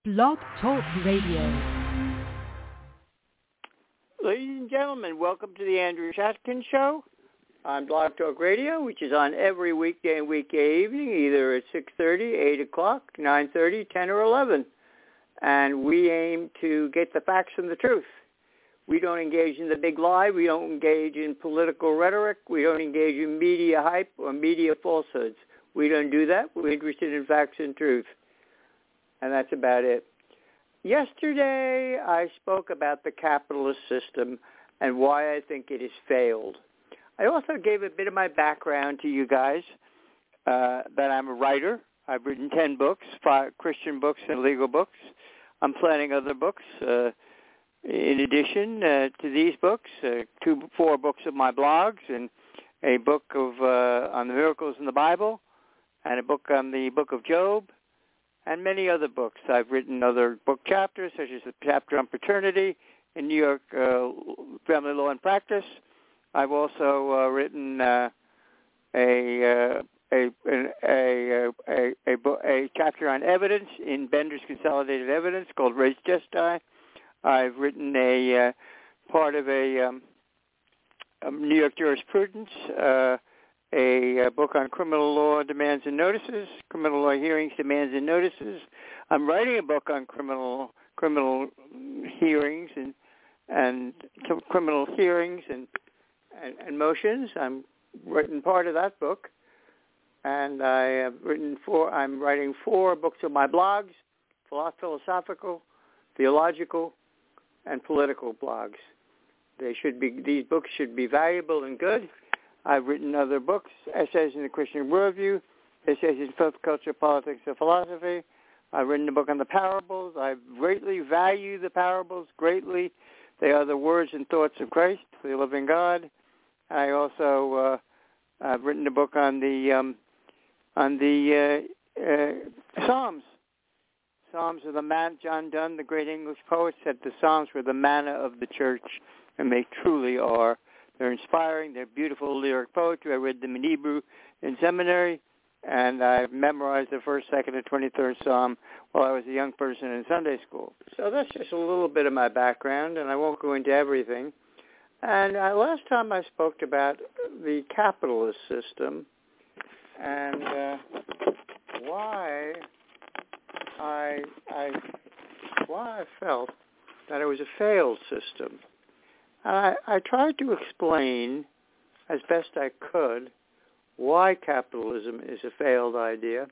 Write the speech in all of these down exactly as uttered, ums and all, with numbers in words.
Blog Talk Radio. Ladies and gentlemen, welcome to the Andrew Shatkin Show on Blog Talk Radio, which is on every weekday and weekday evening, either at six thirty, eight o'clock, nine thirty, ten, or eleven. And we aim to get the facts and the truth. We don't engage in the big lie. We don't engage in political rhetoric. We don't engage in media hype or media falsehoods. We don't do that. We're interested in facts and truth. And that's about it. Yesterday, I spoke about the capitalist system and why I think it has failed. I also gave a bit of my background to you guys, uh, that I'm a writer. I've written ten books, five Christian books and legal books. I'm planning other books uh, in addition uh, to these books, uh, two, four books of my blogs, and a book of uh, on the miracles in the Bible, and a book on the book of Job, and many other books. I've written other book chapters, such as the chapter on paternity in New York uh, Family Law and Practice. I've also uh, written uh, a, uh, a, a, a, a, a, a chapter on evidence in Bender's Consolidated Evidence called Res Gestae. I've written a uh, part of a, um, a New York jurisprudence, uh, a, a book on criminal law demands and notices, criminal law hearings, demands and notices. I'm writing a book on criminal criminal hearings and and criminal hearings and, and, and motions. I'm written part of that book, and I have written four. I'm writing four books of my blogs: philosophical, theological, and political blogs. They should be. These books should be valuable and good. I've written other books, essays in the Christian Worldview, essays in Filth, Culture, Politics, and Philosophy. I've written a book on the parables. I greatly value the parables, greatly. They are the words and thoughts of Christ, the living God. I also, uh, I've written a book on the um, on the uh, uh, Psalms. Psalms are the man. John Donne, the great English poet, said the Psalms were the manna of the church, and they truly are. They're inspiring. They're beautiful lyric poetry. I read them in Hebrew in seminary, and I've memorized the first, second, and twenty-third Psalm while I was a young person in Sunday school. So that's just a little bit of my background, and I won't go into everything. And uh, last time I spoke about the capitalist system and uh, why I, I why I felt that it was a failed system. I, I tried to explain as best I could why capitalism is a failed idea.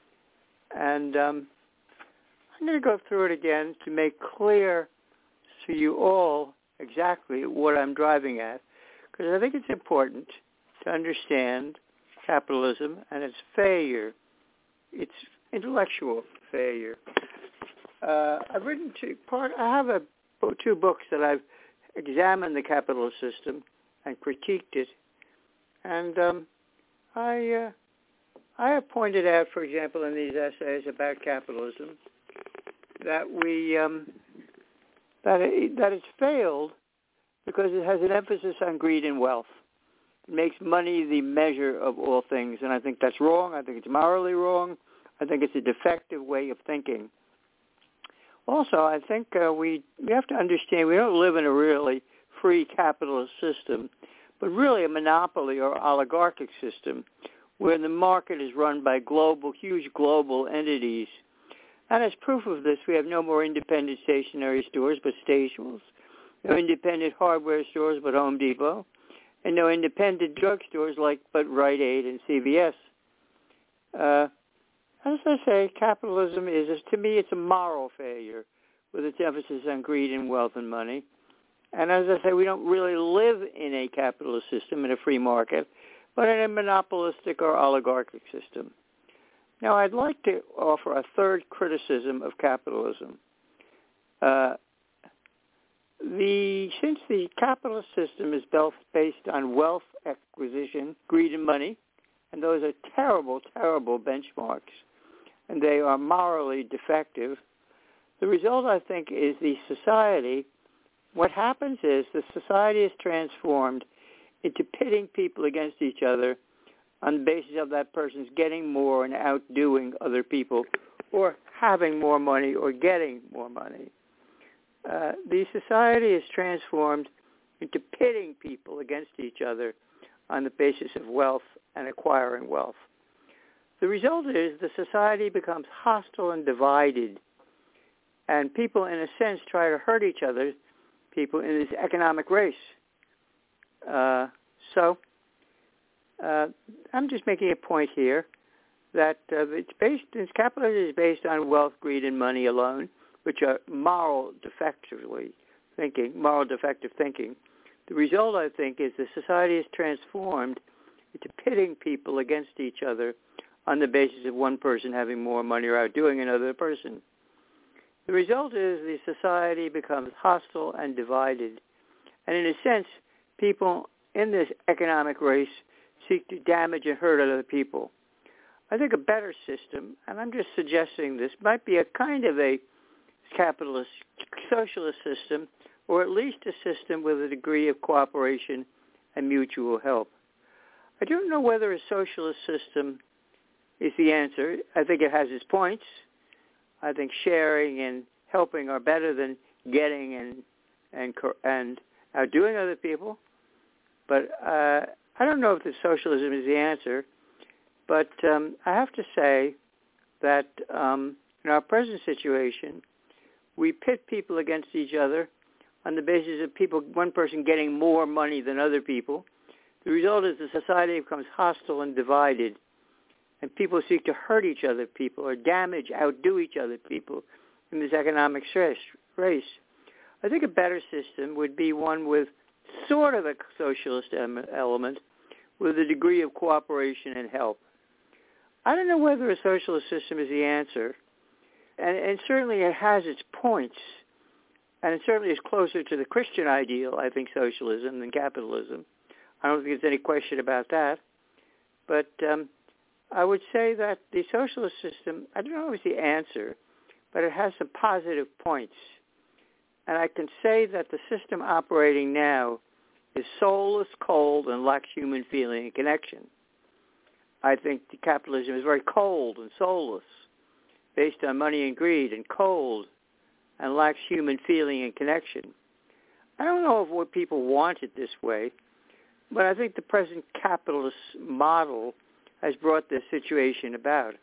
And um, I'm going to go through it again to make clear to you all exactly what I'm driving at, because I think it's important to understand capitalism and its failure, its intellectual failure. Uh, I've written two part. I have a, two books that I've examined the capitalist system and critiqued it, and um, I uh, I have pointed out, for example, in these essays about capitalism, that we um, that it, that it's failed because it has an emphasis on greed and wealth. It makes money the measure of all things, and I think that's wrong. I think it's morally wrong. I think it's a defective way of thinking. Also, I think uh, we we have to understand we don't live in a really free capitalist system, but really a monopoly or oligarchic system where the market is run by global, huge global entities. And as proof of this, we have no more independent stationery stores but Staples, no independent hardware stores but Home Depot, and no independent drugstores like but Rite Aid and C V S. Uh, As I say, capitalism is, to me, it's a moral failure with its emphasis on greed and wealth and money. And as I say, we don't really live in a capitalist system, in a free market, but in a monopolistic or oligarchic system. Now, I'd like to offer a third criticism of capitalism. Uh, the since the capitalist system is based on wealth acquisition, greed and money, and those are terrible, terrible benchmarks, and they are morally defective, the result, I think, is the society, what happens is the society is transformed into pitting people against each other on the basis of that person's getting more and outdoing other people, or having more money or getting more money. Uh, the society is transformed into pitting people against each other on the basis of wealth and acquiring wealth. The result is the society becomes hostile and divided, and people, in a sense, try to hurt each other, people in this economic race. Uh, so uh, I'm just making a point here that uh, it's based, it's, capitalism is based on wealth, greed, and money alone, which are moral defectively thinking, moral defective thinking. The result, I think, is the society is transformed into pitting people against each other on the basis of one person having more money or outdoing another person. The result is the society becomes hostile and divided. And in a sense, people in this economic race seek to damage and hurt other people. I think a better system, and I'm just suggesting this, might be a kind of a capitalist, socialist system, or at least a system with a degree of cooperation and mutual help. I don't know whether a socialist system is the answer. I think it has its points. I think sharing and helping are better than getting and and and outdoing other people. But uh, I don't know if the socialism is the answer. But um, I have to say that um, in our present situation, we pit people against each other on the basis of people, one person getting more money than other people. The result is the society becomes hostile and divided, and people seek to hurt each other people or damage, outdo each other people in this economic stress, race. I think a better system would be one with sort of a socialist element with a degree of cooperation and help. I don't know whether a socialist system is the answer, and, and certainly it has its points, and it certainly is closer to the Christian ideal, I think, socialism than capitalism. I don't think there's any question about that. But um, I would say that the socialist system, I don't know if it's the answer, but it has some positive points. And I can say that the system operating now is soulless, cold, and lacks human feeling and connection. I think the capitalism is very cold and soulless, based on money and greed, and cold, and lacks human feeling and connection. I don't know if what people want it this way, but I think the present capitalist model has brought this situation about,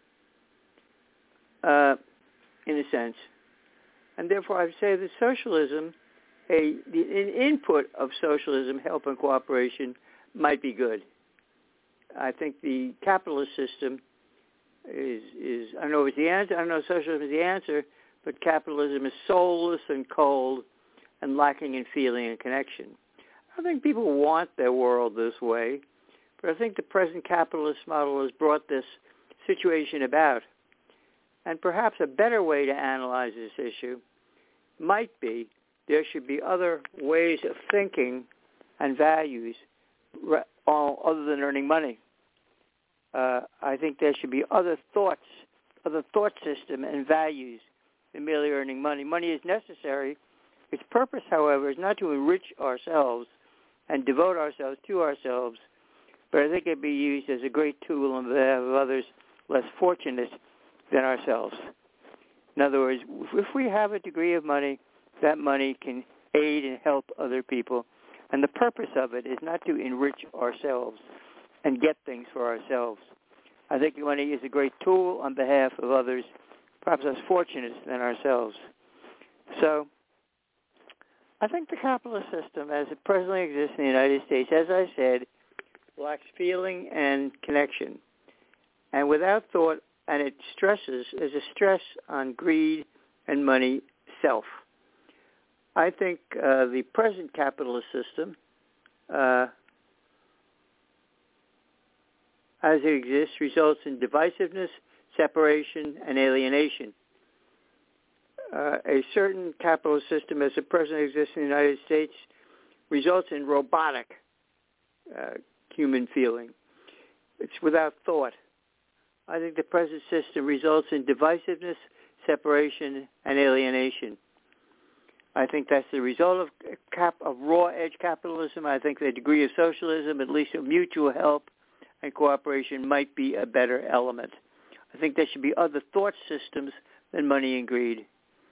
uh, in a sense. And therefore I would say that socialism, a, the an input of socialism, help and cooperation, might be good. I think the capitalist system is, is, I don't know if it's the answer, I don't know if socialism is the answer, but capitalism is soulless and cold and lacking in feeling and connection. I think people want their world this way, but I think the present capitalist model has brought this situation about. And perhaps a better way to analyze this issue might be there should be other ways of thinking and values all other than earning money. Uh, I think there should be other thoughts, other thought system and values than merely earning money. Money is necessary. Its purpose, however, is not to enrich ourselves and devote ourselves to ourselves, but I think it be used as a great tool on behalf of others less fortunate than ourselves. In other words, if we have a degree of money, that money can aid and help other people. And the purpose of it is not to enrich ourselves and get things for ourselves. I think money is a great tool on behalf of others, perhaps less fortunate than ourselves. So I think the capitalist system, as it presently exists in the United States, as I said, lacks feeling and connection. And without thought, and it stresses, there's a stress on greed and money, self. I think uh, the present capitalist system, uh, as it exists, results in divisiveness, separation, and alienation. Uh, a certain capitalist system, as it presently exists in the United States, results in robotic uh, human feeling. It's without thought. I think the present system results in divisiveness, separation, and alienation. I think that's the result of, cap, of raw edge capitalism. I think the degree of socialism, at least of mutual help and cooperation, might be a better element. I think there should be other thought systems than money and greed.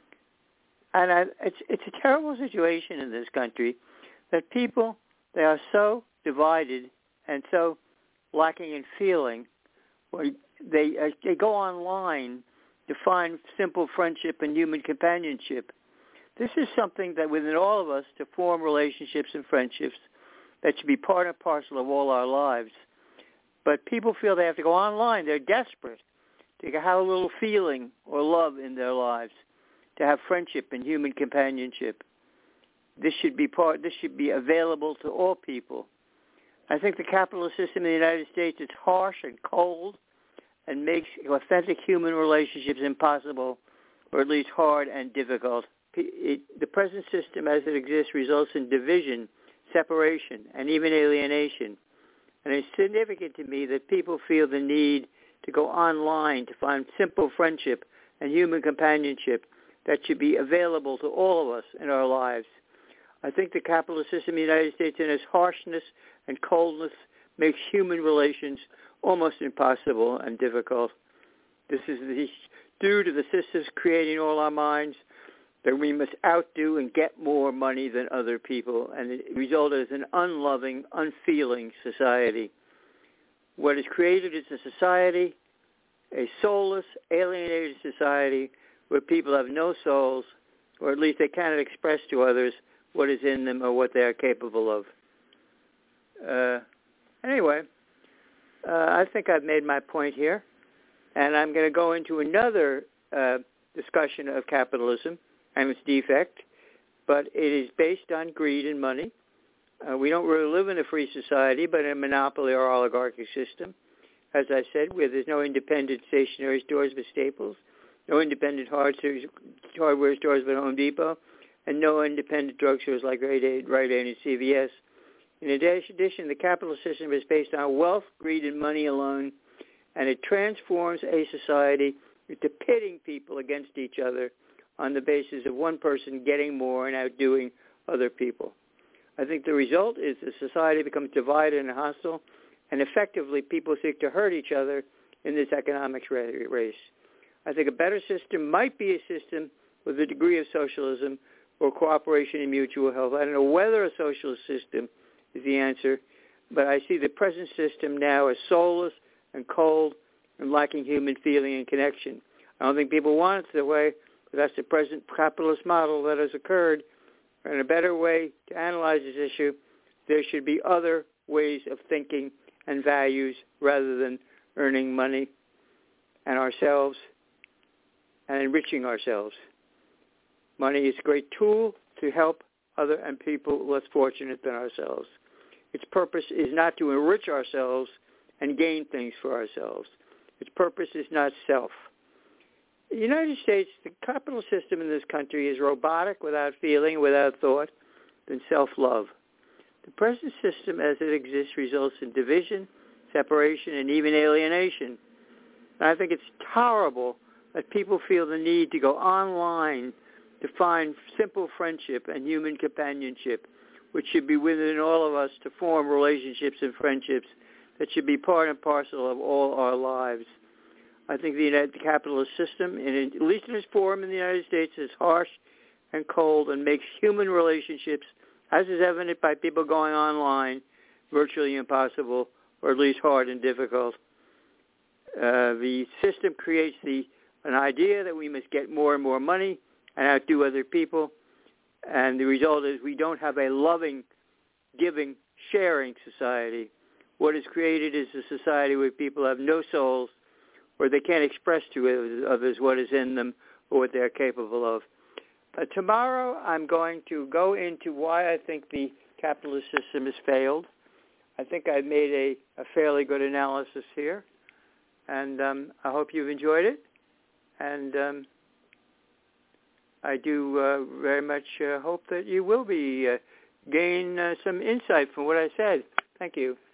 And I, it's it's a terrible situation in this country that people, they are so divided and so lacking in feeling. Or they uh, they go online to find simple friendship and human companionship. This is something that within all of us to form relationships and friendships that should be part and parcel of all our lives. But people feel they have to go online. They're desperate to have a little feeling or love in their lives, to have friendship and human companionship. This should be part. This should be available to all people. I think the capitalist system in the United States is harsh and cold and makes authentic human relationships impossible, or at least hard and difficult. It, the present system as it exists results in division, separation, and even alienation. And it's significant to me that people feel the need to go online to find simple friendship and human companionship that should be available to all of us in our lives. I think the capitalist system in the United States, in its harshness and coldness, makes human relations almost impossible and difficult. This is the, due to the systems creating all our minds that we must outdo and get more money than other people, and it resulted in an unloving, unfeeling society. What is created is a society, a soulless, alienated society where people have no souls, or at least they cannot express to others what is in them or what they are capable of. Uh, anyway, uh, I think I've made my point here, and I'm going to go into another uh, discussion of capitalism and its defect, but it is based on greed and money. Uh, we don't really live in a free society, but in a monopoly or oligarchic system. As I said, where there's no independent stationery stores but Staples, no independent hardware stores but Home Depot, and no independent drugstores like Rite Aid, Rite Aid and C V S. In addition, the capitalist system is based on wealth, greed, and money alone, and it transforms a society into pitting people against each other on the basis of one person getting more and outdoing other people. I think the result is the society becomes divided and hostile, and effectively people seek to hurt each other in this economics race. I think a better system might be a system with a degree of socialism or cooperation and mutual help. I don't know whether a socialist system is the answer, but I see the present system now as soulless and cold and lacking human feeling and connection. I don't think people want it that way, but that's the present capitalist model that has occurred. And a better way to analyze this issue, there should be other ways of thinking and values rather than earning money and ourselves and enriching ourselves. Money is a great tool to help other and people less fortunate than ourselves. Its purpose is not to enrich ourselves and gain things for ourselves. Its purpose is not self. The United States, the capital system in this country is robotic, without feeling, without thought, than self-love. The present system as it exists results in division, separation, and even alienation. And I think it's horrible that people feel the need to go online to find simple friendship and human companionship, which should be within all of us to form relationships and friendships that should be part and parcel of all our lives. I think the United the capitalist system, in, at least in its form in the United States, is harsh and cold and makes human relationships, as is evident by people going online, virtually impossible, or at least hard and difficult. Uh, the system creates the an idea that we must get more and more money and outdo other people, and the result is we don't have a loving, giving, sharing society. What is created is a society where people have no souls, where they can't express to others what is in them or what they're capable of. Uh, tomorrow I'm going to go into why I think the capitalist system has failed. I think I've made a, a fairly good analysis here, and um, I hope you've enjoyed it. And um, I do uh, very much uh, hope that you will be uh, gain uh, some insight from what I said. Thank you.